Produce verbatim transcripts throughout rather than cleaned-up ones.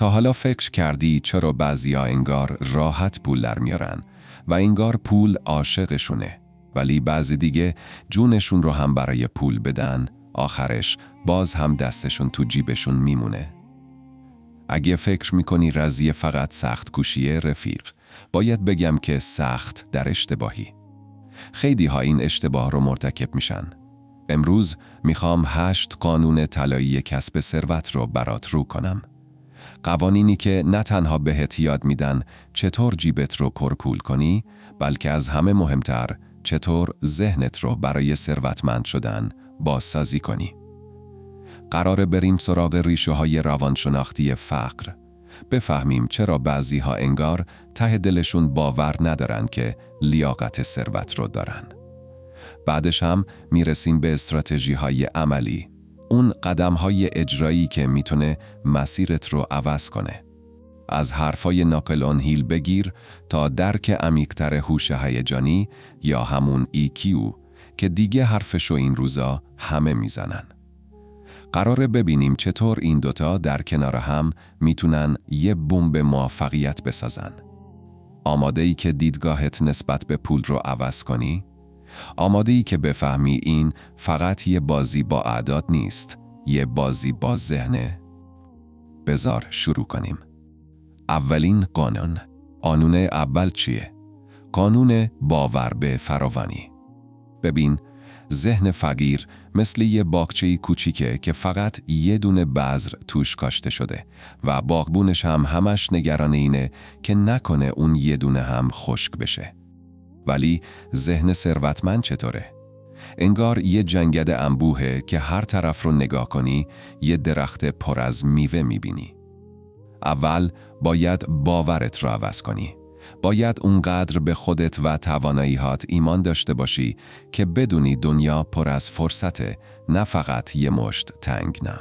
تا حالا فکر کردی چرا بعضیا انگار راحت پول در میارن و انگار پول عاشقشونه، ولی بعضی دیگه جونشون رو هم برای پول بدن، آخرش باز هم دستشون تو جیبشون میمونه؟ اگه فکر میکنی رضیه فقط سخت کوشیه رفیق، باید بگم که سخت در اشتباهی. خیلی ها این اشتباه رو مرتکب میشن. امروز میخوام هشت قانون طلایی کسب ثروت رو برات رو کنم. قوانینی که نه تنها بهت یاد میدن چطور جیبت رو پرپول کنی، بلکه از همه مهمتر چطور ذهنت رو برای ثروتمند شدن بازسازی کنی. قراره بریم سراغ ریشه های روانشناختی فقر. بفهمیم چرا بعضی ها انگار ته دلشون باور ندارن که لیاقت ثروت رو دارن. بعدش هم میرسیم به استراتژی های عملی، اون قدم های اجرایی که میتونه مسیرت رو عوض کنه. از حرفای ناقل آن هیل بگیر تا درک عمیق‌تر هوش هیجانی یا همون ای کیو که دیگه حرفشو این روزا همه میزنن. قراره ببینیم چطور این دوتا در کنار هم میتونن یه بمب موفقیت بسازن. آماده ای که دیدگاهت نسبت به پول رو عوض کنی؟ آماده ای که بفهمی این فقط یه بازی با اعداد نیست، یه بازی با ذهنه؟ بذار شروع کنیم. اولین قانون. قانون اول چیه؟ قانون باور به فراوانی. ببین، ذهن فقیر مثل یه باغچه کوچیکه که فقط یه دونه بذر توش کاشته شده و باغبونش هم همش نگران اینه که نکنه اون یه دونه هم خشک بشه. ولی ذهن ثروتمند چطوره؟ انگار یه جنگد انبوهه که هر طرف رو نگاه کنی یه درخت پر از میوه میبینی. اول باید باورت رو عوض کنی. باید اونقدر به خودت و توانایی‌هات ایمان داشته باشی که بدونی دنیا پر از فرصته، نه فقط یه مشت تنگ نه.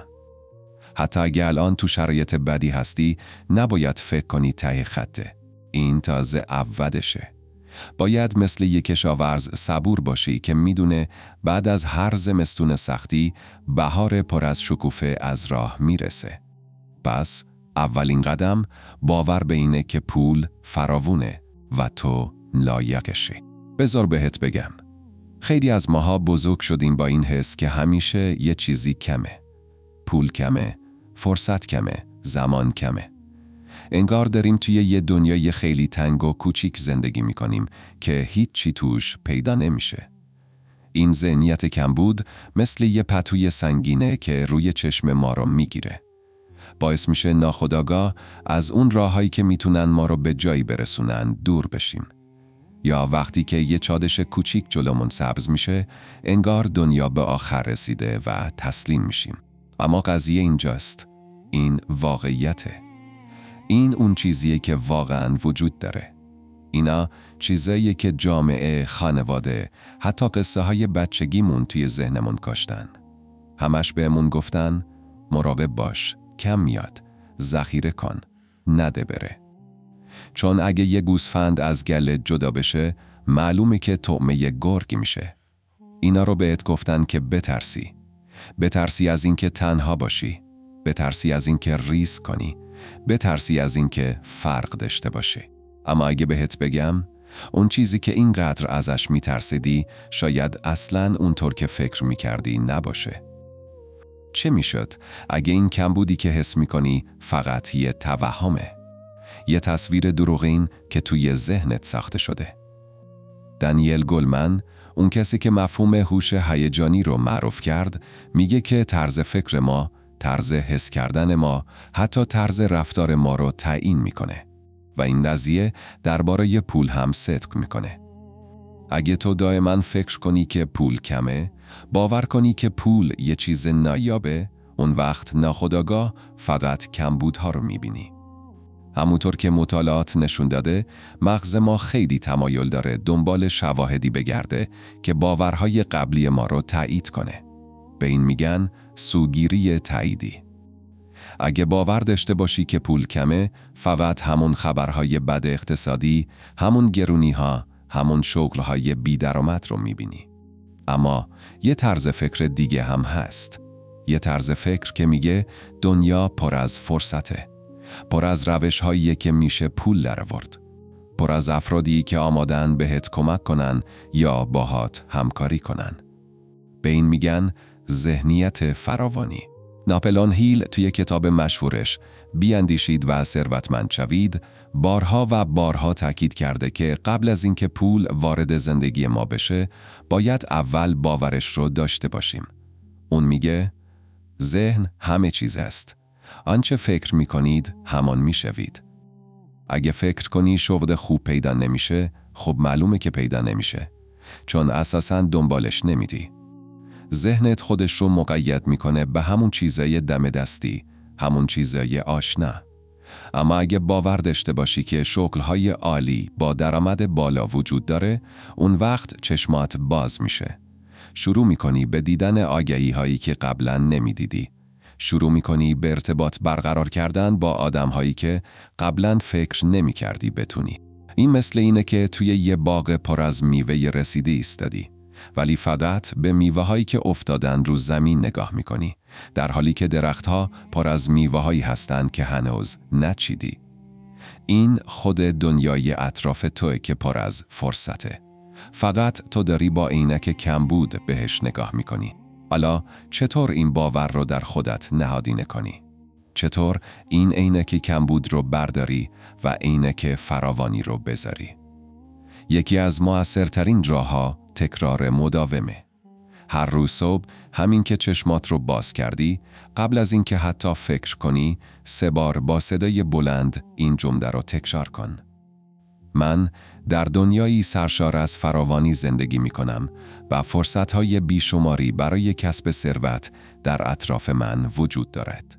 حتی اگه الان تو شرایط بدی هستی، نباید فکر کنی ته خطه. این تازه اولشه. باید مثل یک کشاورز صبور باشی که میدونه بعد از هر زمستون سختی بهار پر از شکوفه از راه میرسه. پس اولین قدم باور به اینه که پول فراوونه و تو لایقشی. بذار بهت بگم، خیلی از ماها بزرگ شدیم با این حس که همیشه یه چیزی کمه. پول کمه، فرصت کمه، زمان کمه. انگار داریم توی یه دنیای خیلی تنگ و کوچیک زندگی میکنیم که هیچ چی توش پیدا نمیشه. این ذهنیت کمبود مثل یه پتوی سنگینه که روی چشم ما رو میگیره. باعث میشه ناخودآگاه از اون راهایی که میتونن ما رو به جایی برسونن دور بشیم. یا وقتی که یه چادش کوچیک جلومون سبز میشه، انگار دنیا به آخر رسیده و تسلیم میشیم. اما قضیه اینجاست. این واقعیته. این اون چیزیه که واقعاً وجود داره. اینا چیزاییه که جامعه، خانواده، حتی قصه های بچگیمون توی ذهنمون کاشتن. همش بهمون گفتن مراقب باش، کم میاد، ذخیره کن، نده بره. چون اگه یه گوسفند از گله جدا بشه، معلومه که طعمه گرگ میشه. اینا رو بهت گفتن که بترسی. بترسی از این که تنها باشی. بترسی از این که ریسک کنی. بترسی از این که فرق داشته باشی. اما اگه بهت بگم، اون چیزی که اینقدر ازش میترسیدی شاید اصلاً اونطور که فکر میکردی نباشه. چه میشد اگه این کمبودی که حس میکنی فقط یه توهمه؟ یه تصویر دروغین که توی ذهنت ساخته شده. دانیل گولمن، اون کسی که مفهوم هوش هیجانی رو معروف کرد، میگه که طرز فکر ما، طرز حس کردن ما، حتی طرز رفتار ما رو تعیین میکنه و این قضیه درباره پول هم صدق میکنه. اگه تو دائما فکر کنی که پول کمه، باور کنی که پول یه چیز نایابه، اون وقت ناخودآگاه فقط کمبودها رو میبینی. همونطور که مطالعات نشون داده، مغز ما خیلی تمایل داره دنبال شواهدی بگرده که باورهای قبلی ما رو تایید کنه. به این میگن سوگیری تاییدی. اگه باور داشته باشی که پول کمه، فقط همون خبرهای بد اقتصادی، همون گرونی‌ها، همون شغل‌های بی‌درآمد رو میبینی. اما یه طرز فکر دیگه هم هست. یه طرز فکر که میگه دنیا پر از فرصته. پر از روش هایی که میشه پول درآورد. پر از افرادی که آمادن بهت کمک کنن یا باهات همکاری کنن. به این میگن ذهنیت فراوانی. ناپلئون هیل توی کتاب مشهورش بیاندیشید و ثروتمند شوید بارها و بارها تاکید کرده که قبل از اینکه پول وارد زندگی ما بشه باید اول باورش رو داشته باشیم. اون میگه ذهن همه چیز است. آنچه فکر میکنید همان میشوید. اگه فکر کنی شغل خوب پیدا نمیشه، خب معلومه که پیدا نمیشه. چون اساساً دنبالش نمیدی. ذهنت خودش رو مقید میکنه به همون چیزای دم دستی، همون چیزای آشنا. اما اگه باور داشته باشی که شغلهای عالی با درآمد بالا وجود داره، اون وقت چشمات باز میشه. شروع میکنی به دیدن آگهی هایی که قبلا نمیدیدی. شروع میکنی به ارتباط برقرار کردن با آدم هایی که قبلا فکر نمی کردی بتونی. این مثل اینه که توی یه باغ پر از میوه رسیده ایستادی، ولی فقط به میوه هایی که افتادن رو زمین نگاه میکنی، در حالی که درختها پر از میوه هایی هستند که هنوز نچیدی. این خود دنیای اطراف توئه که پر از فرصته. فقط تو داری با عینک کمبود بهش نگاه میکنی. حالا چطور این باور رو در خودت نهادینه کنی؟ چطور این عینک کمبود رو برداری و عینک فراوانی رو بذاری؟ یکی از مؤثرترین راه‌ها تکرار مداومه. هر روز صبح همین که چشمات رو باز کردی، قبل از اینکه حتی فکر کنی، سه بار با صدای بلند این جمله رو تکرار کن. من در دنیایی سرشار از فراوانی زندگی می کنم و فرصتهای بیشماری برای کسب ثروت در اطراف من وجود دارد.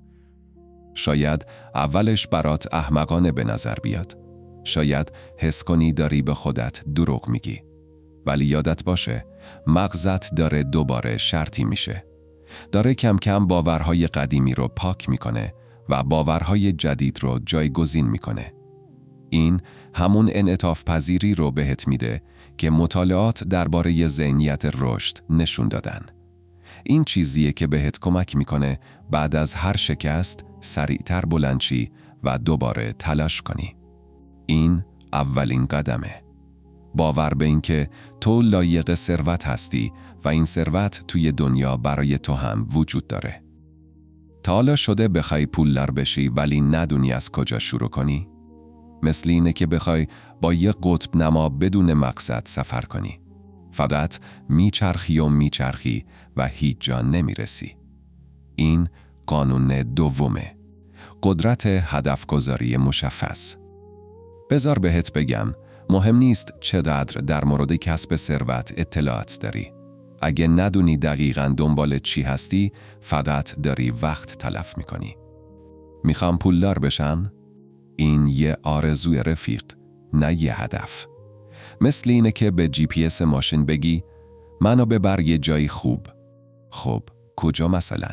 شاید اولش برات احمقانه به نظر بیاد. شاید حس کنی داری به خودت دروغ میگی. ولی یادت باشه، مغزت داره دوباره شرطی میشه. داره کم کم باورهای قدیمی رو پاک میکنه و باورهای جدید رو جایگزین میکنه. این همون انعطاف پذیری رو بهت میده که مطالعات درباره ذهنیت رشد نشون دادن. این چیزیه که بهت کمک میکنه بعد از هر شکست سریعتر بلند شی و دوباره تلاش کنی. این اولین قدمه. باور به این که تو لایق ثروت هستی و این ثروت توی دنیا برای تو هم وجود داره. تا حالا شده بخوای پولدار بشی ولی ندونی از کجا شروع کنی؟ مثل اینه که بخوای با یک قطب نما بدون مقصد سفر کنی. فقط میچرخی و میچرخی و هیچ جا نمیرسی. این قانون دومه. قدرت هدف گذاری مشخص. بذار بهت بگم، مهم نیست چقدر در مورد کسب ثروت اطلاعات داری. اگه ندونی دقیقاً دنبال چی هستی، فقط داری وقت تلف میکنی. میخوام پولدار بشم؟ این یه آرزوی رفیق، نه یه هدف. مثل اینه که به جی پی اس ماشین بگی منو ببر یه جای خوب. خب کجا مثلا؟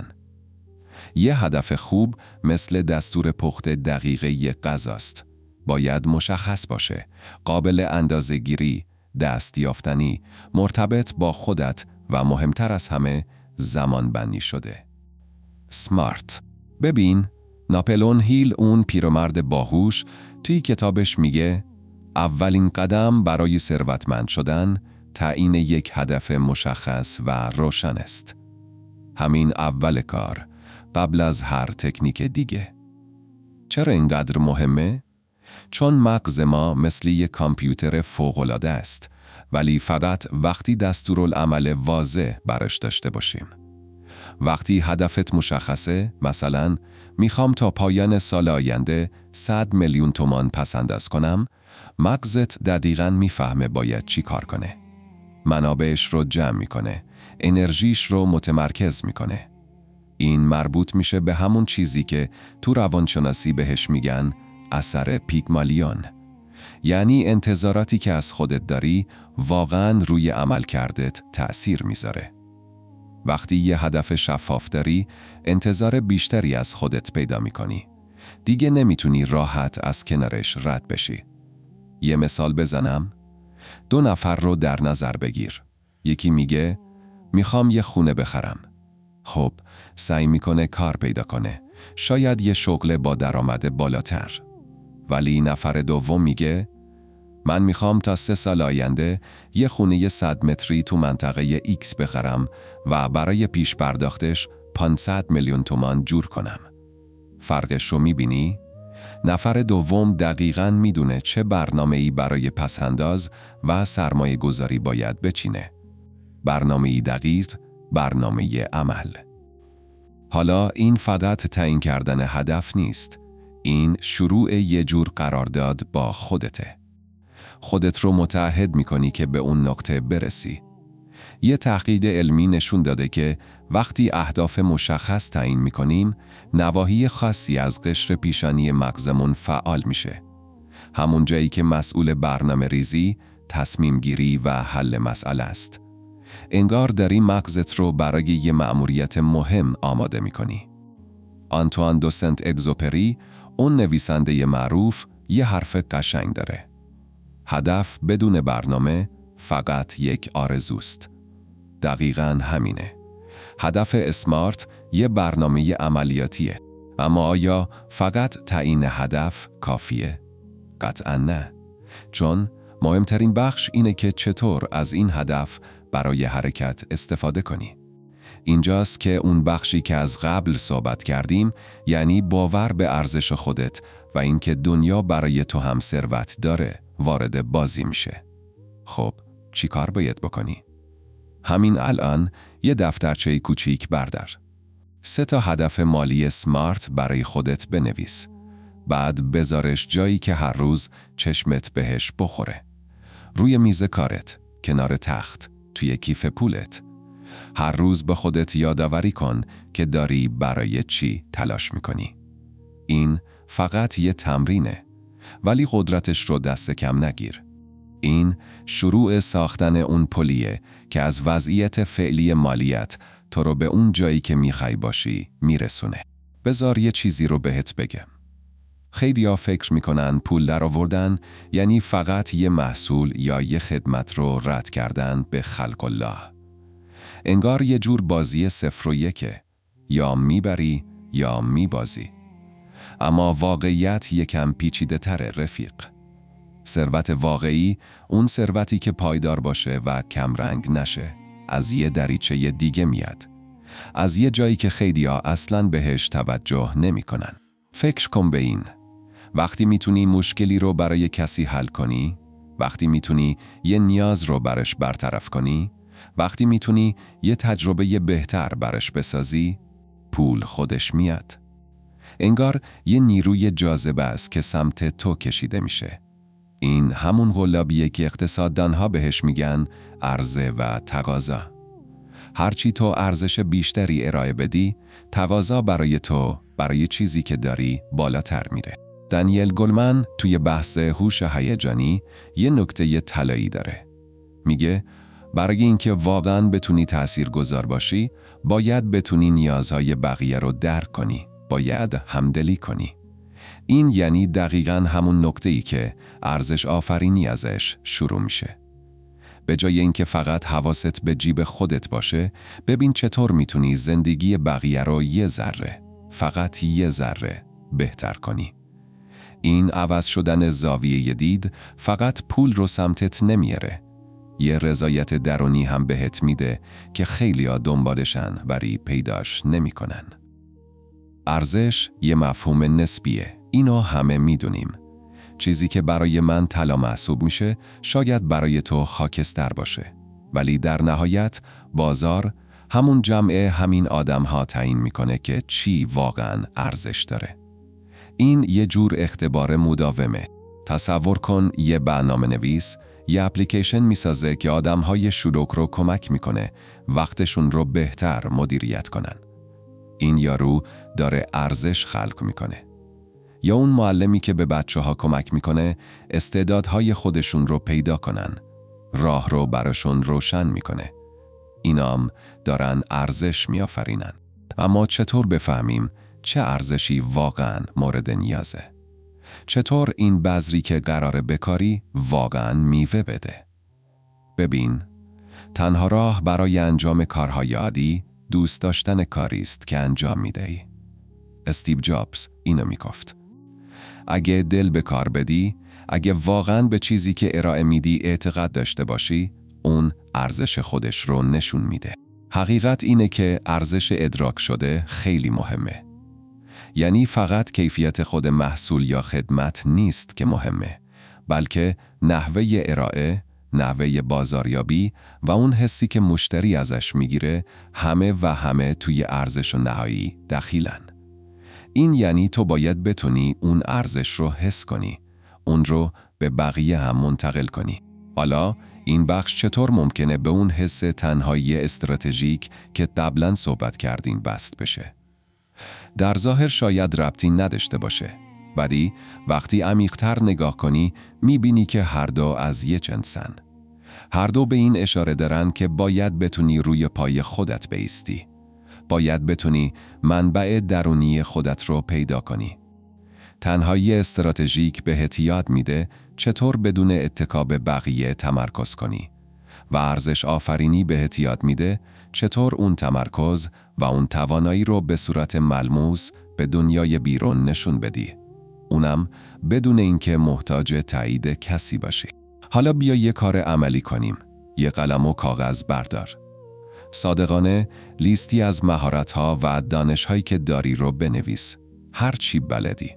یه هدف خوب مثل دستور پخت دقیقه غذاست. باید مشخص باشه، قابل اندازه‌گیری، دستیافتنی، مرتبط با خودت و مهمتر از همه زمان بندی شده. سمارت. ببین، ناپلئون هیل، اون پیرمرد باهوش، توی کتابش میگه اولین قدم برای ثروتمند شدن تعیین یک هدف مشخص و روشن است. همین اول کار، قبل از هر تکنیک دیگه. چرا اینقدر مهمه؟ چون مغز ما مثل یک کامپیوتر فوق‌العاده است، ولی فقط وقتی دستورالعمل واضح براش داشته باشیم. وقتی هدفت مشخصه، مثلا میخوام تا پایان سال آینده صد میلیون تومان پس‌انداز کنم، مغزت دقیقاً میفهمه باید چی کار کنه. منابعش رو جمع میکنه، انرژیش رو متمرکز میکنه. این مربوط میشه به همون چیزی که تو روانشناسی بهش میگن اثر پیگمالیون. یعنی انتظاراتی که از خودت داری واقعاً روی عمل کردت تأثیر میذاره. وقتی یه هدف شفاف داری، انتظار بیشتری از خودت پیدا میکنی. دیگه نمیتونی راحت از کنارش رد بشی. یه مثال بزنم؟ دو نفر رو در نظر بگیر. یکی میگه میخوام یه خونه بخرم. خب، سعی میکنه کار پیدا کنه. شاید یه شغل با درآمد بالاتر. ولی نفر دوم میگه من میخوام تا سه سال آینده یه خونه صد متری تو منطقه ایکس بخرم و برای پیش پرداختش پانصد میلیون تومان جور کنم. فرقش رو میبینی؟ نفر دوم دقیقاً میدونه چه برنامه‌ای برای پسنداز و سرمایه گذاری باید بچینه. برنامه‌ای دقیق، برنامه عمل. حالا این فقط تعیین کردن هدف نیست. این شروع یه جور قرارداد با خودته. خودت رو متعهد میکنی که به اون نقطه برسی. یه تحقیق علمی نشون داده که وقتی اهداف مشخص تعیین میکنیم، نواحی خاصی از قشر پیشانی مغزمون فعال میشه. همون جایی که مسئول برنامه ریزی، تصمیم گیری و حل مسئله است. انگار داری مغزت رو برای یه مأموریت مهم آماده میکنی. آنتوان دو سنت اگزوپری، اون نویسنده معروف، یه حرف قشنگ داره. هدف بدون برنامه فقط یک آرزوست. دقیقاً همینه. هدف اسمارت یه برنامه عملیاتیه. اما آیا فقط تعیین هدف کافیه؟ قطعاً نه. چون مهمترین بخش اینه که چطور از این هدف برای حرکت استفاده کنی. اینجاست که اون بخشی که از قبل صحبت کردیم، یعنی باور به ارزش خودت و اینکه دنیا برای تو هم ثروت داره، وارد بازی میشه. خب چی کار باید بکنی؟ همین الان یه دفترچه کوچیک بردار. سه تا هدف مالی سمارت برای خودت بنویس. بعد بذارش جایی که هر روز چشمت بهش بخوره. روی میز کارت، کنار تخت، توی کیف پولت. هر روز به خودت یادآوری کن که داری برای چی تلاش میکنی. این فقط یه تمرینه، ولی قدرتش رو دست کم نگیر. این شروع ساختن اون پلیه که از وضعیت فعلی مالیت تو رو به اون جایی که میخوای باشی میرسونه. بذار یه چیزی رو بهت بگم. خیلیا فکر میکنن پول در آوردن یعنی فقط یه محصول یا یه خدمت رو رد کردن به خلق الله. انگار یه جور بازی صفر و یکه، یا میبری یا میبازی. اما واقعیت یکم پیچیده تره رفیق. ثروت واقعی اون ثروتی که پایدار باشه و کمرنگ نشه، از یه دریچه دیگه میاد. از یه جایی که خیلیا اصلاً بهش توجه نمی کنن. فکر کن به این. وقتی میتونی مشکلی رو برای کسی حل کنی، وقتی میتونی یه نیاز رو برش برطرف کنی، وقتی میتونی یه تجربه بهتر برش بسازی، پول خودش میاد. انگار یه نیروی جاذبه است که سمت تو کشیده میشه. این همون قلابیه که اقتصاددانها بهش میگن عرضه و تقاضا. هرچی تو ارزش بیشتری ارائه بدی، تقاضا برای تو، برای چیزی که داری، بالاتر میره. دانیل گلمن توی بحث هوش هیجانی یه نکته طلایی داره. میگه برای اینکه واقعاً بتونی تاثیرگذار باشی، باید بتونی نیازهای بقیه رو درک کنی، باید همدلی کنی. این یعنی دقیقاً همون نکته‌ای که ارزش آفرینی ازش شروع میشه. به جای اینکه فقط حواست به جیب خودت باشه، ببین چطور میتونی زندگی بقیه رو یه ذره، فقط یه ذره بهتر کنی. این عوض شدن زاویه دید فقط پول رو سمتت نمیاره. یه رضایت درونی هم بهت میده که خیلیا دنبالشن ولی پیداش نمیکنن. ارزش یه مفهوم نسبیه. اینو همه میدونیم. چیزی که برای من طلا محسوب میشه شاید برای تو خاکستر باشه. ولی در نهایت بازار، همون جمع همین آدم ها تعیین میکنه که چی واقعا ارزش داره. این یه جور اختبار مداومه. تصور کن یه برنامه نویس یه اپلیکیشن میسازه که آدم های شلوغ رو کمک میکنه وقتشون رو بهتر مدیریت کنن. این یارو داره ارزش خلق میکنه. یا اون معلمی که به بچه ها کمک میکنه استعدادهای خودشون رو پیدا کنن، راه رو براشون روشن میکنه. اینام دارن ارزش میآفرینن. اما چطور بفهمیم چه ارزشی واقعاً مورد نیازه؟ چطور این بذری که قراره بکاری واقعاً میوه بده؟ ببین، تنها راه برای انجام کارهای عادی دوست داشتن کاری است که انجام میدهی. استیو جابز اینو میگفت. اگه دل به کار بدی، اگه واقعاً به چیزی که ارائه میدی اعتقاد داشته باشی، اون ارزش خودش رو نشون میده. حقیقت اینه که ارزش ادراک شده خیلی مهمه. یعنی فقط کیفیت خود محصول یا خدمت نیست که مهمه، بلکه نحوه ارائه، نحوه بازاریابی و اون حسی که مشتری ازش میگیره همه و همه توی ارزش نهایی دخیلن. این یعنی تو باید بتونی اون ارزش رو حس کنی، اون رو به بقیه هم منتقل کنی. حالا این بخش چطور ممکنه به اون حس تنهایی استراتژیک که قبلا صحبت کردیم بست بشه؟ در ظاهر شاید ربطی نداشته باشه، ولی وقتی عمیق‌تر نگاه کنی میبینی که هر دو از یه جنسن. هر دو به این اشاره دارن که باید بتونی روی پای خودت بایستی. باید بتونی منبع درونی خودت رو پیدا کنی. تنهایی استراتژیک بهت یاد میده چطور بدون اتکا به بقیه تمرکز کنی و ارزش آفرینی بهت یاد میده چطور اون تمرکز و اون توانایی رو به صورت ملموس به دنیای بیرون نشون بدی. اونم بدون اینکه محتاج تایید کسی باشی. حالا بیا یه کار عملی کنیم. یه قلم و کاغذ بردار. صادقانه لیستی از مهارت‌ها و دانش‌هایی که داری رو بنویس. هر چی بلدی.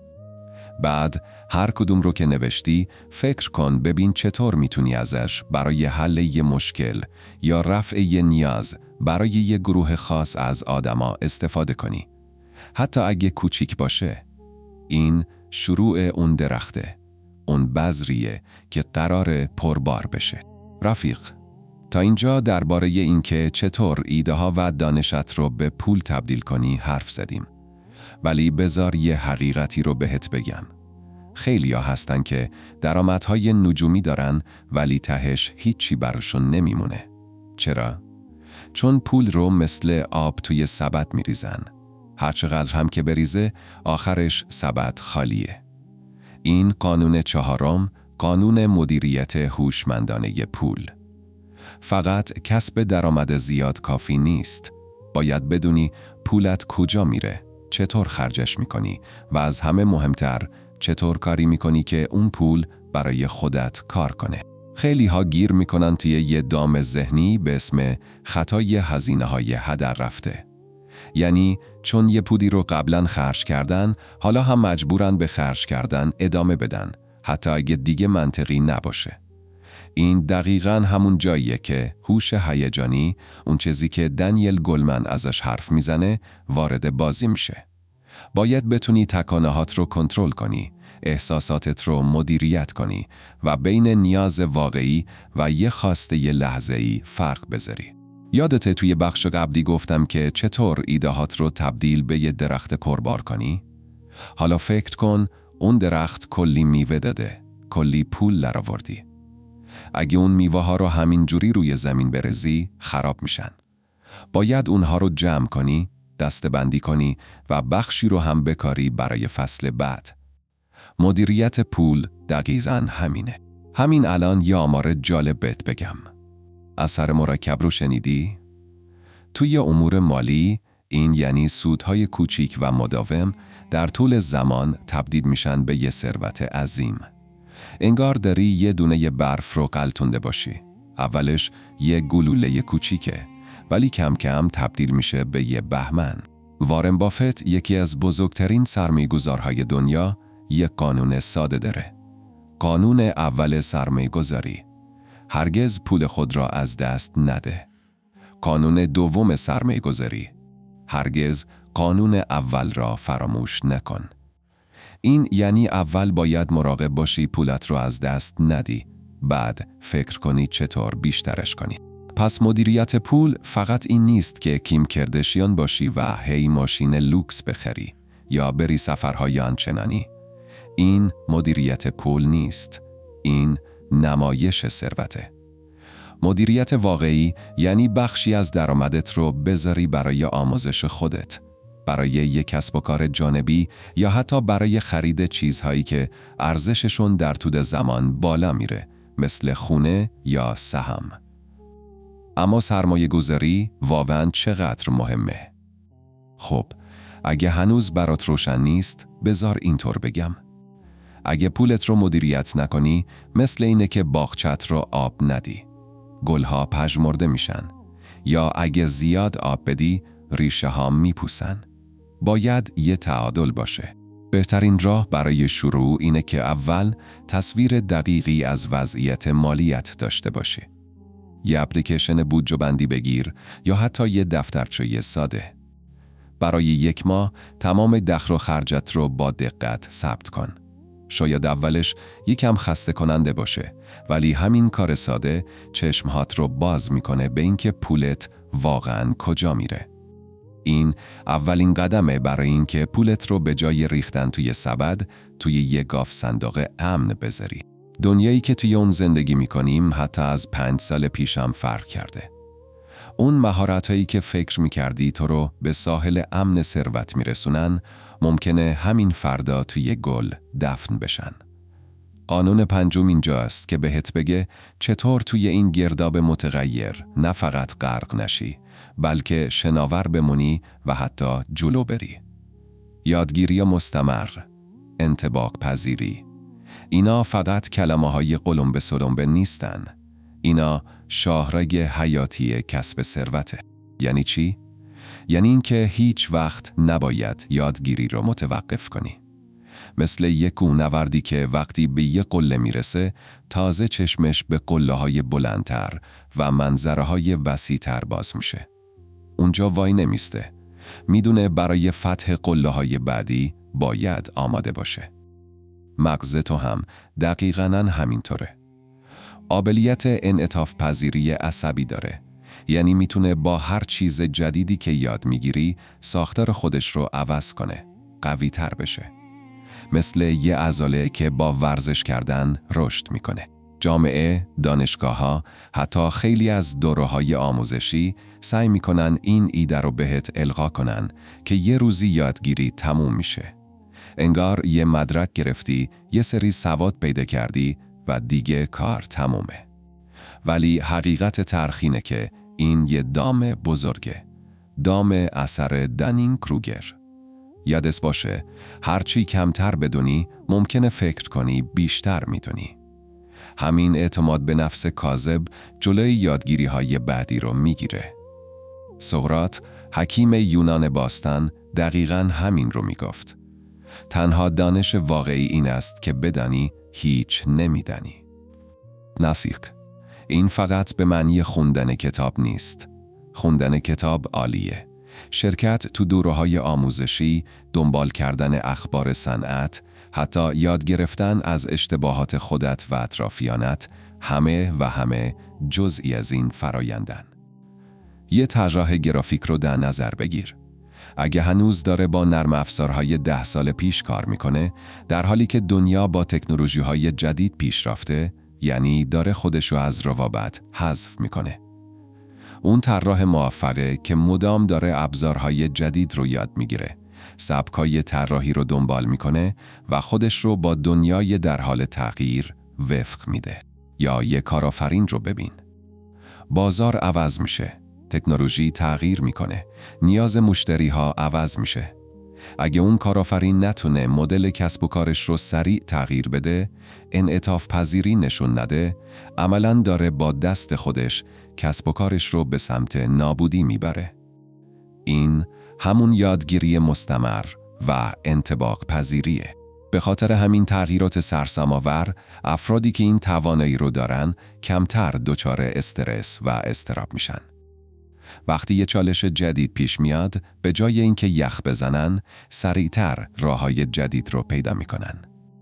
بعد هر کدوم رو که نوشتی فکر کن ببین چطور میتونی ازش برای حل یه مشکل یا رفع یه نیاز برای یه گروه خاص از آدما استفاده کنی. حتی اگه کوچیک باشه. این شروع اون درخته. اون بذریه که قراره پربار بشه. رفیق، تا اینجا درباره اینکه چطور ایده ها و دانشت رو به پول تبدیل کنی حرف زدیم. ولی بذار یه حقیقتی رو بهت بگم. خیلی ها هستن که درآمدهای نجومی دارن ولی تهش هیچی براشون نمیمونه. چرا؟ چون پول رو مثل آب توی سبد میریزن. هرچقدر هم که بریزه آخرش سبد خالیه. این قانون چهارم، قانون مدیریت هوشمندانه پول. فقط کسب درآمد زیاد کافی نیست. باید بدونی پولت کجا میره، چطور خرجش میکنی و از همه مهمتر چطور کاری میکنی که اون پول برای خودت کار کنه. خیلی ها گیر میکنن توی یه دام ذهنی به اسم خطای هزینه های هدر رفته. یعنی چون یه پولی رو قبلا خرج کردن، حالا هم مجبورن به خرج کردن ادامه بدن، حتی اگه دیگه منطقی نباشه. این دقیقاً همون جاییه که هوش هیجانی، اون چیزی که دنیل گلمن ازش حرف میزنه، وارد بازی میشه. باید بتونی تکانه‌هات رو کنترل کنی، احساساتت رو مدیریت کنی و بین نیاز واقعی و یه خواسته یه لحظه‌ای فرق بذاری. یادته توی بخش قبلی گفتم که چطور ایده‌هات رو تبدیل به یه درخت پربار کنی؟ حالا فکر کن اون درخت کلی میوه داده، کلی پول درآوردی. اگه اون میوه ها رو همین جوری روی زمین برزی، خراب میشن. باید اونها رو جمع کنی، دسته‌بندی کنی و بخشی رو هم بکاری برای فصل بعد. مدیریت پول دقیقاً همینه. همین الان یه آمار جالب بهت بگم. اثر مرکب رو شنیدی؟ توی امور مالی، این یعنی سودهای کوچیک و مداوم در طول زمان تبدیل میشن به یه ثروت عظیم. انگار داری یه دونه برف رو غلطونده باشی. اولش یه گلوله کوچیکه، ولی کم کم تبدیل میشه به یه بهمن. وارن بافت، یکی از بزرگترین سرمایه‌گذارهای دنیا، یه قانون ساده داره. قانون اول سرمایه‌گذاری: هرگز پول خود را از دست نده. قانون دوم سرمایه‌گذاری: هرگز قانون اول را فراموش نکن. این یعنی اول باید مراقب باشی پولت رو از دست ندی، بعد فکر کنی چطور بیشترش کنی. پس مدیریت پول فقط این نیست که کیم کردشیان باشی و هی ماشین لوکس بخری یا بری سفرهای آنچنانی. این مدیریت پول نیست. این نمایش ثروته. مدیریت واقعی یعنی بخشی از درآمدت رو بذاری برای آموزش خودت، برای یک کسب و کار جانبی یا حتی برای خرید چیزهایی که ارزششون در طول زمان بالا میره، مثل خونه یا سهم. اما سرمایه گذاری واقعاً چقدر مهمه؟ خب، اگه هنوز برات روشن نیست، بذار اینطور بگم. اگه پولت رو مدیریت نکنی، مثل اینه که باغچت رو آب ندی. گلها پژمرده میشن. یا اگه زیاد آب بدی، ریشه ها میپوسن. باید یه تعادل باشه. بهترین راه برای شروع اینه که اول تصویر دقیقی از وضعیت مالیت داشته باشی. یه اپلیکیشن بودجه بندی بگیر یا حتی یه دفترچه ساده. برای یک ماه تمام دخل و خرجت رو با دقت ثبت کن. شاید اولش یکم خسته کننده باشه، ولی همین کار ساده چشمهات رو باز میکنه به اینکه پولت واقعاً کجا میره. این اولین قدمه برای اینکه پولت رو به جای ریختن توی سبد، توی یه گاف صندوق امن بذاری. دنیایی که توی اون زندگی میکنیم حتی از پنج سال پیشم فرق کرده. اون مهارتایی که فکر میکردی تو رو به ساحل امن ثروت میرسونن، ممکنه همین فردا توی گل دفن بشن. قانون پنجم اینجاست که بهت بگه چطور توی این گرداب متغیر نه فقط غرق نشی، بلکه شناور بمونی و حتی جلو بری. یادگیری مستمر، انطباق پذیری. اینا فقط کلمه های قلمبه سلمبه نیستن. اینا شاهرگ حیاتی کسب ثروته. یعنی چی؟ یعنی اینکه هیچ وقت نباید یادگیری رو متوقف کنی. مثل یک کوهنوردی که وقتی به یک قله میرسه، تازه چشمش به قله های بلندتر و منظره های وسیع‌تر باز میشه. اونجا وای نمیسته. میدونه برای فتح قله های بعدی باید آماده باشه. مغز تو هم دقیقاً همینطوره. قابلیت انعطاف پذیری عصبی داره. یعنی میتونه با هر چیز جدیدی که یاد میگیری ساختار خودش رو عوض کنه، قوی تر بشه. مثل یه عضله که با ورزش کردن رشد میکنه. جامعه، دانشگاه‌ها، حتی خیلی از دوره‌های آموزشی سعی میکنن این ایده رو بهت القا کنن که یه روزی یادگیری تموم میشه. انگار یه مدرک گرفتی، یه سری سواد پیدا کردی و دیگه کار تمومه. ولی حقیقت تلخینه که این یه دام بزرگه. دام اثر دانینگ کروگر. یادت باشه، هرچی کمتر بدونی ممکنه فکر کنی بیشتر میدونی. همین اعتماد به نفس کاذب جلوی یادگیری های بعدی رو میگیره. سقراط، حکیم یونان باستان، دقیقاً همین رو میگفت. تنها دانش واقعی این است که بدانی هیچ نمیدانی. ناسیق، این فقط به معنی خوندن کتاب نیست. خوندن کتاب عالیه. شرکت تو دوره‌های آموزشی، دنبال کردن اخبار صنعت، حتی یاد گرفتن از اشتباهات خودت و اطرافیانت، همه و همه جزئی از این فرایندن. یه طراح گرافیک رو در نظر بگیر. اگه هنوز داره با نرم افزارهای ده سال پیش کار میکنه، در حالی که دنیا با تکنولوژی‌های جدید پیش رفته، یعنی داره خودشو از روابط حذف میکنه. اون طراح موفقه که مدام داره ابزارهای جدید رو یاد میگیره، سبکای طراحی رو دنبال میکنه و خودش رو با دنیای در حال تغییر وفق میده. یا یک کارآفرین رو ببین. بازار عوض میشه، تکنولوژی تغییر میکنه، نیاز مشتری ها عوض میشه. اگه اون کارآفرین نتونه مدل کسب و کارش رو سریع تغییر بده، انعطاف پذیری نشون نده، عملاً داره با دست خودش کسب و کارش رو به سمت نابودی میبره. این همون یادگیری مستمر و انطباق پذیریه. به خاطر همین تغییرات سرسام‌آور، افرادی که این توانایی رو دارن کمتر دچار استرس و اضطراب میشن. وقتی یه چالش جدید پیش میاد، به جای اینکه یخ بزنن، سریعتر راه‌های جدید رو پیدا میکنن.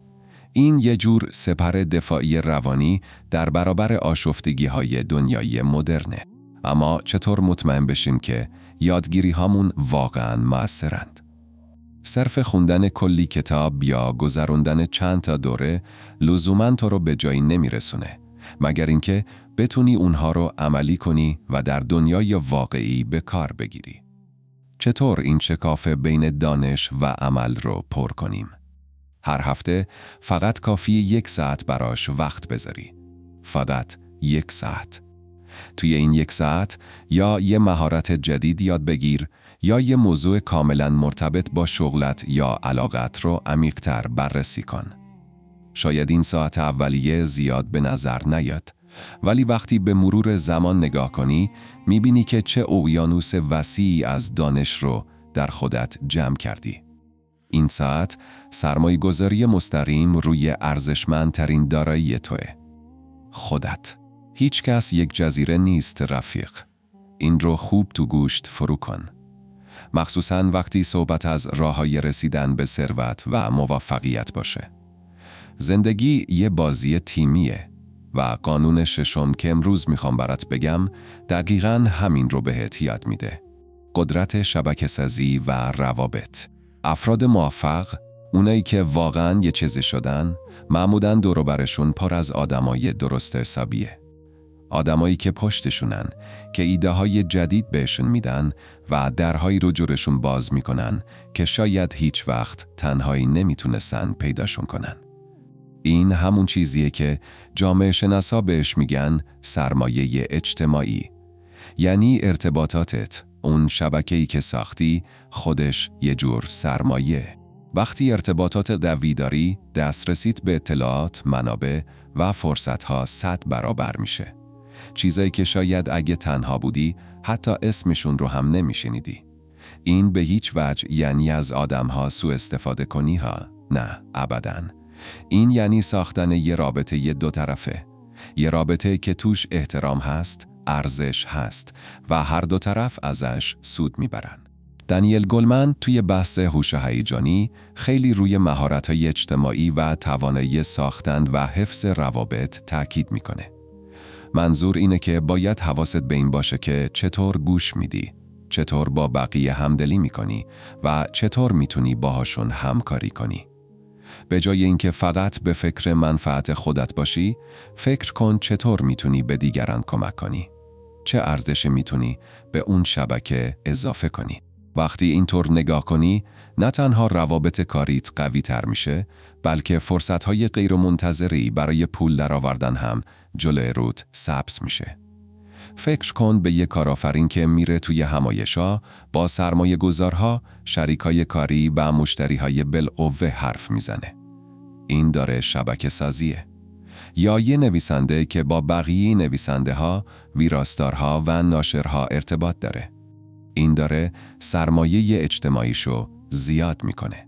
این یه جور سپر دفاعی روانی در برابر آشفتگی‌های دنیای مدرنه. اما چطور مطمئن بشیم که یادگیری هامون واقعاً مؤثرند؟ صرف خوندن کلی کتاب یا گذروندن چند تا دوره لزوماً تو رو به جایی نمیرسونه، مگر اینکه بتونی اونها رو عملی کنی و در دنیای واقعی به کار بگیری. چطور این شکاف بین دانش و عمل رو پر کنیم؟ هر هفته فقط کافی یک ساعت براش وقت بذاری. فقط یک ساعت. توی این یک ساعت یا یه مهارت جدید یاد بگیر، یا یه موضوع کاملا مرتبط با شغلت یا علاقت رو عمیق‌تر بررسی کن. شاید این ساعت اولیه زیاد به نظر نیاد، ولی وقتی به مرور زمان نگاه کنی میبینی که چه اقیانوس وسیعی از دانش رو در خودت جمع کردی. این ساعت سرمایه‌گذاری مستقیم روی ارزشمندترین دارایی توئه. خودت. هیچ کس یک جزیره نیست رفیق. این رو خوب تو گوشت فرو کن. مخصوصاً وقتی صحبت از راه‌های رسیدن به ثروت و موفقیت باشه. زندگی یه بازی تیمیه و قانون ششم که امروز میخوام برات بگم دقیقاً همین رو بهت یاد میده. قدرت شبکه‌سازی و روابط. افراد موفق، اونایی که واقعاً یه چیزی شدن، معمولاً دور و برشون پر از آدمای درست حسابیه. آدمایی که پشتشونن، که ایده های جدید بهشون میدن و درهای رو جورشون باز میکنن که شاید هیچ وقت تنهایی نمیتونستن پیداشون کنن. این همون چیزیه که جامعه شناسا بهش میگن سرمایه اجتماعی. یعنی ارتباطاتت، اون شبکه‌ای که ساختی، خودش یه جور سرمایه. وقتی ارتباطات قوی داری، دسترسیت به اطلاعات، منابع و فرصتها صد برابر میشه. چیزایی که شاید اگه تنها بودی حتی اسمشون رو هم نمیشنیدی. این به هیچ وجه یعنی از آدمها سوء استفاده کنی ها. نه، ابداً. این یعنی ساختن یه رابطه یه دو طرفه. یه رابطه که توش احترام هست، ارزش هست و هر دو طرف ازش سود میبرن. دانیل گولمن توی بحث هوش هیجانی خیلی روی مهارت‌های اجتماعی و توانایی ساختن و حفظ روابط تاکید میکنه. منظور اینه که باید حواست به این باشه که چطور گوش میدی، چطور با بقیه همدلی میکنی و چطور میتونی باهاشون همکاری کنی. به جای اینکه فقط به فکر منفعت خودت باشی، فکر کن چطور میتونی به دیگران کمک کنی. چه ارزشی میتونی به اون شبکه اضافه کنی. وقتی اینطور نگاه کنی، نه تنها روابط کاریت قوی تر میشه، بلکه فرصتهای غیر منتظری برای پول درآوردن هم جلوی رود سبز میشه. فکر کن به یک کارآفرین که میره توی همایش‌ها با سرمایه گذارها، شریکای کاری و مشتریهای بالقوه حرف میزنه. این داره شبکه سازیه. یا یه نویسنده که با بقیه نویسنده ها، ویراستارها و ناشرها ارتباط داره. این داره سرمایه اجتماعیشو زیاد میکنه.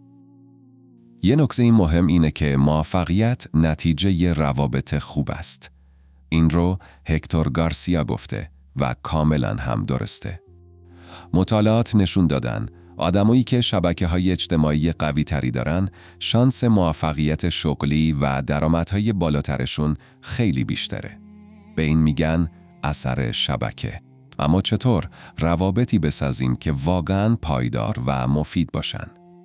یه نکته مهم اینه که موفقیت نتیجه ی روابط خوب است. این رو هکتور گارسیا گفته و کاملا هم درسته. مطالعات نشون دادن آدمایی که شبکه‌های اجتماعی قوی تری دارن، شانس موفقیت شغلی و درآمدهای بالاترشون خیلی بیشتره. به این میگن اثر شبکه. اما چطور روابطی بسازیم که واقعاً پایدار و مفید باشن؟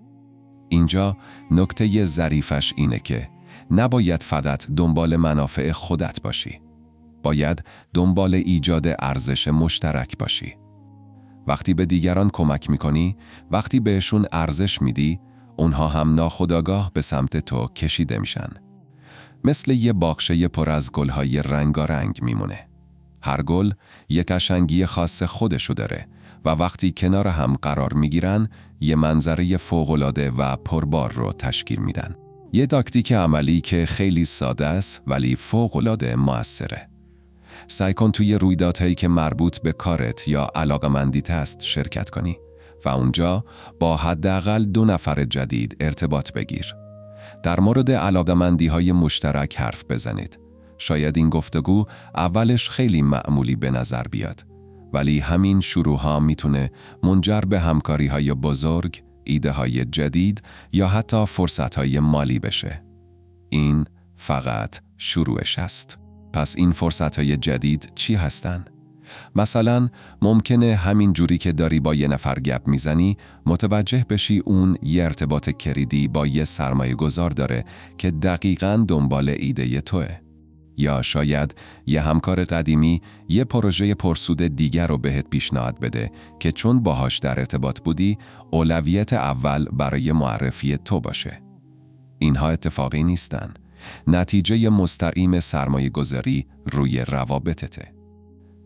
اینجا نکته ظریفش اینه که نباید فقط دنبال منافع خودت باشی. باید دنبال ایجاد ارزش مشترک باشی. وقتی به دیگران کمک میکنی، وقتی بهشون ارزش میدی، اونها هم ناخودآگاه به سمت تو کشیده میشن. مثل یه باغچه پر از گلهای رنگارنگ میمونه. هر گل یک قشنگی خاص خودشو داره و وقتی کنار هم قرار میگیرن، یه منظره فوق‌العاده و پربار رو تشکیل میدن. یه تاکتیک عملی که خیلی ساده است ولی فوق‌العاده موثره. سعی کن توی رویدادهایی که مربوط به کارت یا علاقه‌مندیت است شرکت کنی و اونجا با حداقل دو نفر جدید ارتباط بگیر. در مورد علاقه‌مندی‌های مشترک حرف بزنید. شاید این گفتگو اولش خیلی معمولی به نظر بیاد، ولی همین شروع‌ها میتونه منجر به همکاری‌های بزرگ، ایده‌های جدید یا حتی فرصت‌های مالی بشه. این فقط شروعش است. پس این فرصت‌های جدید چی هستن؟ مثلا ممکنه همین جوری که داری با یه نفر گپ میزنی متوجه بشی اون یه ارتباط کلیدی با یه سرمایه گذار داره که دقیقاً دنبال ایده توئه. یا شاید یه همکار قدیمی یه پروژه پرسود دیگر رو بهت پیشنهاد بده که چون باهاش در ارتباط بودی اولویت اول برای معرفی تو باشه. اینها اتفاقی نیستن. نتیجه مستقیم سرمایه گذاری روی روابطته.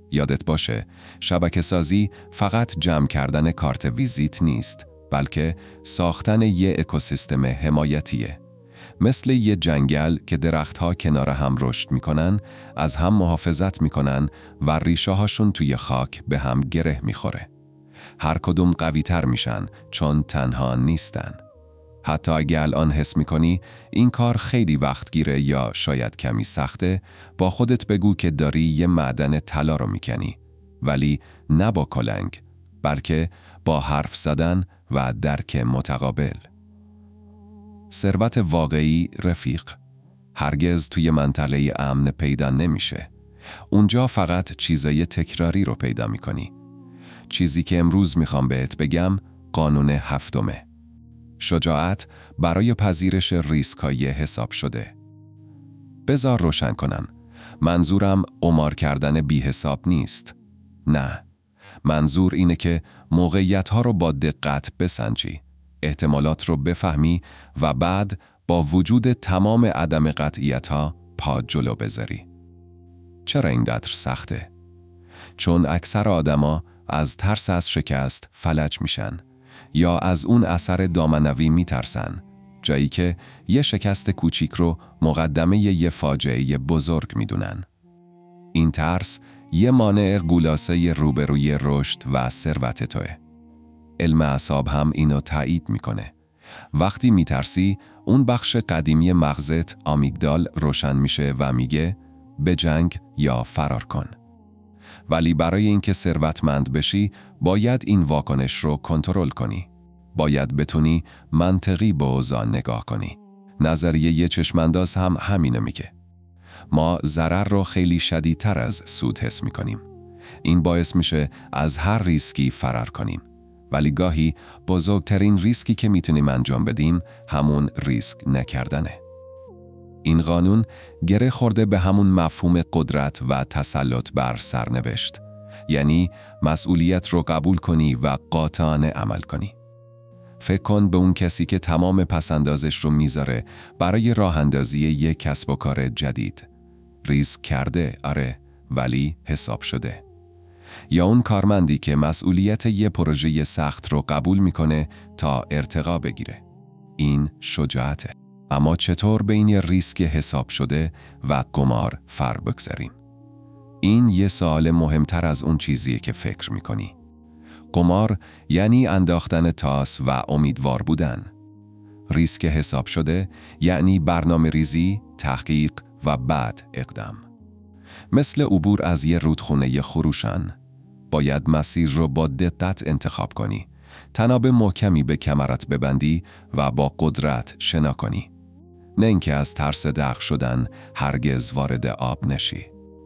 یادت باشه، شبکه‌سازی فقط جمع کردن کارت ویزیت نیست، بلکه ساختن یه اکوسیستم حمایتیه. مثل یه جنگل که درختها کنار هم رشد میکنن، از هم محافظت میکنن و ریشه هاشون توی خاک به هم گره میخوره. هر کدوم قوی تر میشن چون تنها نیستن. حتی اگه الان حس میکنی این کار خیلی وقت گیره یا شاید کمی سخته، با خودت بگو که داری یه معدن طلا رو میکنی، ولی نه با کلنگ، بلکه با حرف زدن و درک متقابل. ثروت واقعی رفیق هرگز توی منطقه امن پیدا نمیشه. اونجا فقط چیزای تکراری رو پیدا میکنی. چیزی که امروز میخوام بهت بگم قانون هفتمه. شجاعت برای پذیرش ریسکای حساب شده. بذار روشن کنم. منظورم قمار کردن بی حساب نیست. نه. منظور اینه که موقعیت‌ها رو با دقت بسنجی، احتمالات رو بفهمی و بعد با وجود تمام عدم قطعیت‌ها پا جلو بذاری. چرا اینقدر سخته؟ چون اکثر آدما از ترس از شکست فلج میشن یا از اون اثر دامنوی میترسن، جایی که یه شکست کوچیک رو مقدمه یه فاجعه بزرگ میدونن. این ترس یه مانع گولاسه روبروی رشد و ثروت توه. علم اعصاب هم اینو تایید میکنه. وقتی میترسی، اون بخش قدیمی مغزت آمیگدال روشن میشه و میگه بجنگ یا فرار کن. ولی برای اینکه ثروتمند بشی، باید این واکنش رو کنترل کنی. باید بتونی منطقی به اوضاع نگاه کنی. نظریه یه چشمانداز هم همینو میگه. ما ضرر رو خیلی شدیدتر از سود حس میکنیم. این باعث میشه از هر ریسکی فرار کنیم. ولی گاهی بزرگترین ریسکی که میتونیم انجام بدیم همون ریسک نکردنه. این قانون گره خورده به همون مفهوم قدرت و تسلط بر سرنوشت. یعنی مسئولیت رو قبول کنی و قاطعانه عمل کنی. فکر کن به اون کسی که تمام پسندازش رو میذاره برای راه اندازی یک کسب و کار جدید. ریسک کرده، آره، ولی حساب شده. یا اون کارمندی که مسئولیت یه پروژه سخت رو قبول میکنه تا ارتقا بگیره. این شجاعته. اما چطور بین ریسک حساب شده و قمار فرق بگذاریم؟ این یه سوال مهمتر از اون چیزیه که فکر میکنی. قمار یعنی انداختن تاس و امیدوار بودن. ریسک حساب شده یعنی برنامه ریزی، تحقیق و بعد اقدام. مثل عبور از یه رودخونه خروشان. باید مسیر رو با دقت انتخاب کنی. تناب محکمی به کمرت ببندی و با قدرت شنا کنی. نه اینکه از ترس غرق شدن هرگز وارد آب نشی.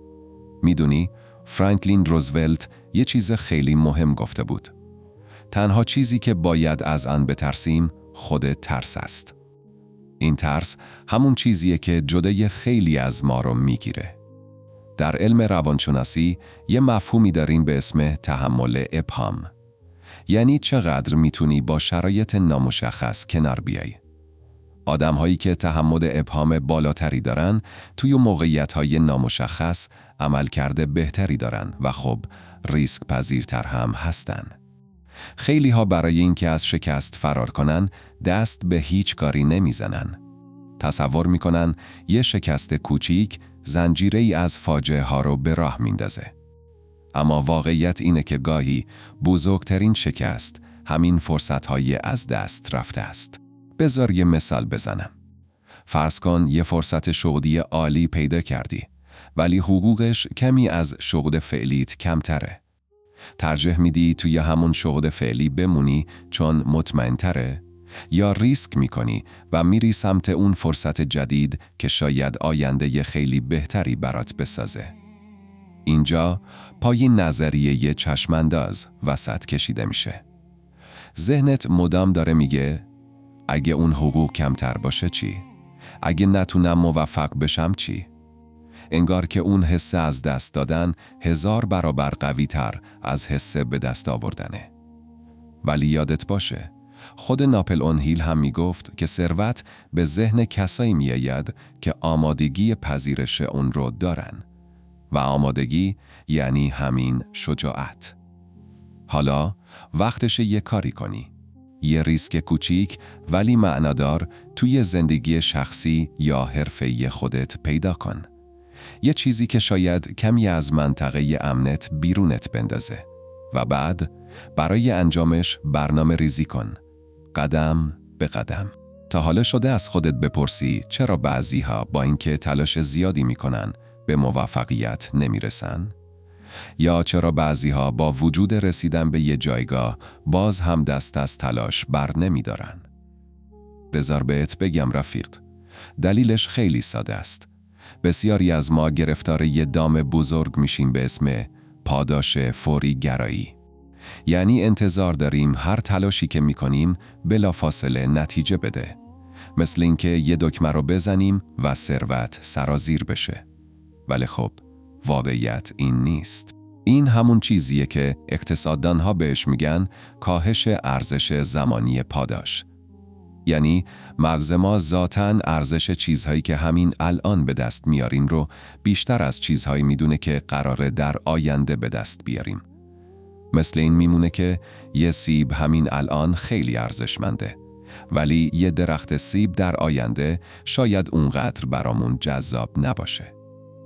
میدونی فرانکلین روزولت یه چیز خیلی مهم گفته بود. تنها چیزی که باید از آن بترسیم خود ترس است. این ترس همون چیزیه که جلوی خیلی از ما رو میگیره. در علم روانشناسی یه مفهومی داریم به اسم تحمل ابهام. یعنی چقدر میتونی با شرایط نامشخص کنار بیای. آدم‌هایی که تحمل ابهام بالاتری دارن توی موقعیت‌های نامشخص عملکرد بهتری دارن و خب ریسک پذیرتر هم هستن. خیلی ها برای اینکه از شکست فرار کنن دست به هیچ کاری نمیزنن. تصور میکنن یه شکست کوچیک زنجیره ای از فاجعه ها رو به راه میندازه. اما واقعیت اینه که گاهی بزرگترین شکست همین فرصت‌های از دست رفته است. بذار یه مثال بزنم. فرض کن یه فرصت شغلی عالی پیدا کردی، ولی حقوقش کمی از شغل فعلیت کمتره. ترجیح میدی توی همون شغل فعلی بمونی چون مطمئن تره، یا ریسک میکنی و میری سمت اون فرصت جدید که شاید آینده خیلی بهتری برات بسازه. اینجا پای نظریه یه چشمانداز وسط کشیده میشه. ذهنت مدام داره میگه اگه اون حقوق کمتر باشه چی؟ اگه نتونم موفق بشم چی؟ انگار که اون حس از دست دادن هزار برابر قوی تر از حس به دست آوردنه. ولی یادت باشه، خود ناپلئون هیل هم میگفت که ثروت به ذهن کسایی میآید که آمادگی پذیرش اون رو دارن. و آمادگی یعنی همین شجاعت. حالا وقتش یه کاری کنی. یه ریسک کوچیک ولی معنادار توی زندگی شخصی یا حرفه‌ای خودت پیدا کن. یه چیزی که شاید کمی از منطقه امنت بیرونت بندازه و بعد برای انجامش برنامه ریزی کن. قدم به قدم. تا حالا شده از خودت بپرسی چرا بعضی‌ها با اینکه تلاش زیادی میکنن به موفقیت نمیرسن؟ یا چرا بعضی‌ها با وجود رسیدن به یه جایگاه باز هم دست از تلاش بر نمیدارن؟ بذار بهت بگم رفیق، دلیلش خیلی ساده است. بسیاری از ما گرفتار یه دام بزرگ میشیم به اسم پاداش فوری گرایی. یعنی انتظار داریم هر تلاشی که میکنیم بلافاصله نتیجه بده. مثل اینکه یه دکمه رو بزنیم و ثروت سرازیر بشه. ولی خب واقعیت این نیست. این همون چیزیه که اقتصاددانها بهش میگن کاهش ارزش زمانی پاداش. یعنی مغز ما ذاتاً ارزش چیزهایی که همین الان به دست میاریم رو بیشتر از چیزهایی میدونه که قراره در آینده به دست بیاریم. مثل این میمونه که یه سیب همین الان خیلی ارزشمنده، ولی یه درخت سیب در آینده شاید اونقدر برامون جذاب نباشه.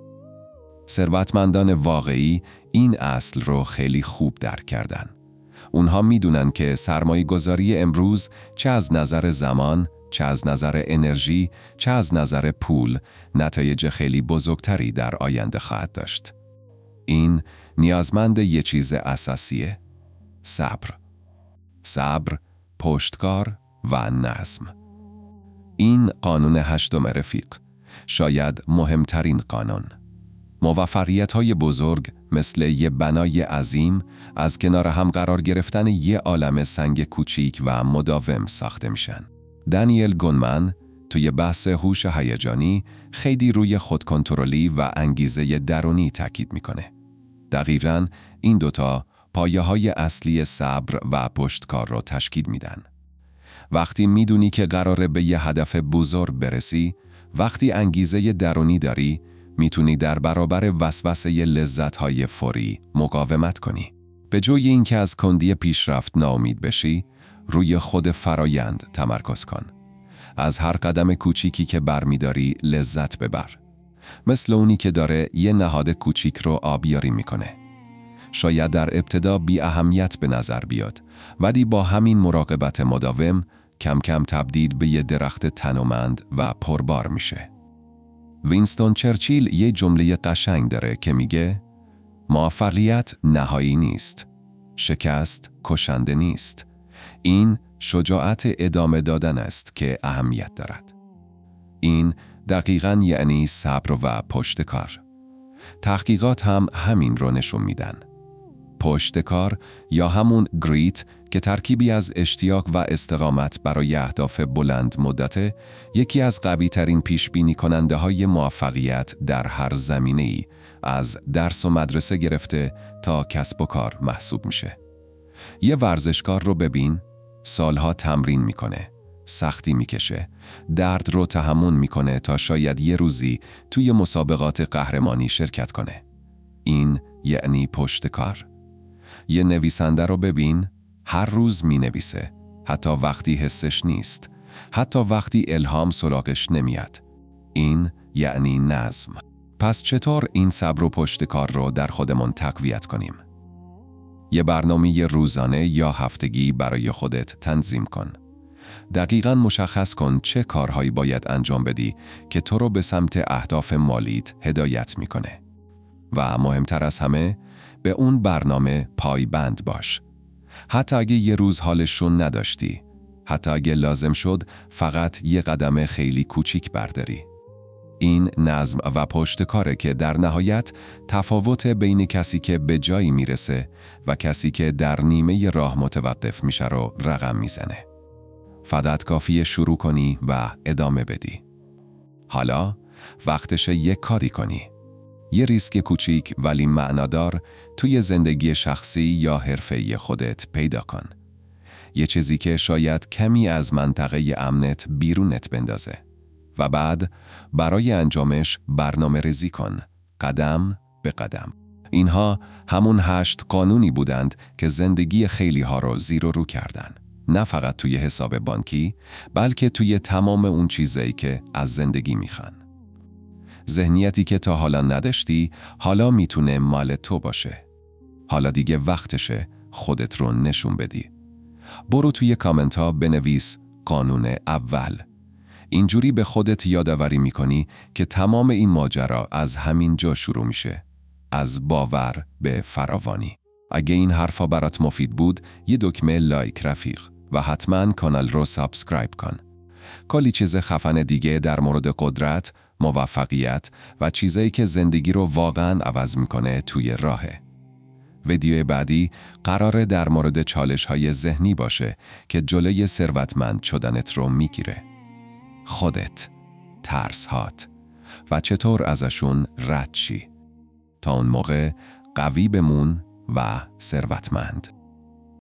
ثروتمندان واقعی این اصل رو خیلی خوب درک کردن. اونها میدونن که سرمایه گذاری امروز چه از نظر زمان، چه از نظر انرژی، چه از نظر پول نتایج خیلی بزرگتری در آینده خواهد داشت. این نیازمند یه چیز اساسیه: صبر. صبر، پشتکار و نظم. این قانون هشتم رفیق، شاید مهمترین قانون. موفقیت‌های بزرگ مثل یه بنای عظیم از کنار هم قرار گرفتن یه عالم سنگ کوچیک و مداوم ساخته میشن. دانیل گونمن توی بحث هوش هیجانی خیلی روی خودکنترلی و انگیزه درونی تاکید میکنه. دقیقاً این دوتا پایه‌های اصلی صبر و پشتکار رو تشکیل میدن. وقتی میدونی که قراره به یه هدف بزرگ برسی، وقتی انگیزه درونی داری، میتونی در برابر وسوسه لذت‌های فوری مقاومت کنی. به جای اینکه از کندی پیشرفت ناامید بشی، روی خود فرایند تمرکز کن. از هر قدم کوچیکی که برمیداری لذت ببر. مثل اونی که داره یه نهاد کوچیک رو آبیاری میکنه. شاید در ابتدا بی اهمیت به نظر بیاد، ولی با همین مراقبت مداوم کم کم تبدیل به یه درخت تنومند و پربار میشه. وینستون چرچیل یه جمله قشنگ داره که میگه موفقیت نهایی نیست، شکست کشنده نیست. این شجاعت ادامه دادن است که اهمیت دارد. این دقیقاً یعنی صبر و پشتکار. تحقیقات هم همین رو نشون میدن. پشتکار یا همون گریت که ترکیبی از اشتیاق و استقامت برای اهداف بلند مدته، یکی از قوی ترین پیش بینی کننده های موفقیت در هر زمینه‌ای، از درس و مدرسه گرفته تا کسب و کار محسوب میشه. یه ورزشکار رو ببین، سالها تمرین میکنه، سختی میکشه، درد رو تحمل میکنه تا شاید یه روزی توی مسابقات قهرمانی شرکت کنه. این یعنی پشتکار. یه نویسنده رو ببین، هر روز مینویسه، حتی وقتی حسش نیست، حتی وقتی الهام سراغش نمیاد. این یعنی نظم. پس چطور این صبر و پشتکار رو در خودمون تقویت کنیم؟ یه برنامه روزانه یا هفتگی برای خودت تنظیم کن. دقیقاً مشخص کن چه کارهایی باید انجام بدی که تو رو به سمت اهداف مالیت هدایت میکنه. و مهمتر از همه، به اون برنامه پایبند باش. حتی اگه یه روز حالشون نداشتی، حتی اگه لازم شد فقط یه قدم خیلی کوچیک برداری. این نظم و پشتکاره که در نهایت تفاوت بین کسی که به جایی میرسه و کسی که در نیمه راه متوقف میشه رو رقم میزنه. فقط کافیه شروع کنی و ادامه بدی. حالا وقتشه یک کاری کنی. یه ریسک کوچیک ولی معنادار توی زندگی شخصی یا حرفه‌ای خودت پیدا کن. یه چیزی که شاید کمی از منطقه امنت بیرونت بندازه. و بعد برای انجامش برنامه ریزی کن، قدم به به قدم. اینها همون هشت قانونی بودند که زندگی خیلی ها رو زیر و رو کردن. نه فقط توی حساب بانکی، بلکه توی تمام اون چیزایی که از زندگی میخوان. ذهنیتی که تا حالا نداشتی، حالا میتونه مال تو باشه. حالا دیگه وقتشه خودت رو نشون بدی. برو توی کامنت ها بنویس قانون اول. اینجوری به خودت یادآوری میکنی که تمام این ماجرا از همین جا شروع میشه. از باور به فراوانی. اگه این حرفا برات مفید بود، یه دکمه لایک رفیق و حتما کانال رو سابسکرایب کن. کلی چیز خفن دیگه در مورد قدرت، موفقیت و چیزایی که زندگی رو واقعا عوض میکنه توی راهه. ویدیو بعدی قراره در مورد چالش‌های ذهنی باشه که جلوی ثروتمند شدنت رو میگیره. خودت، ترس‌هات و چطور ازشون رد شی. تا اون موقع قوی بمون و ثروتمند.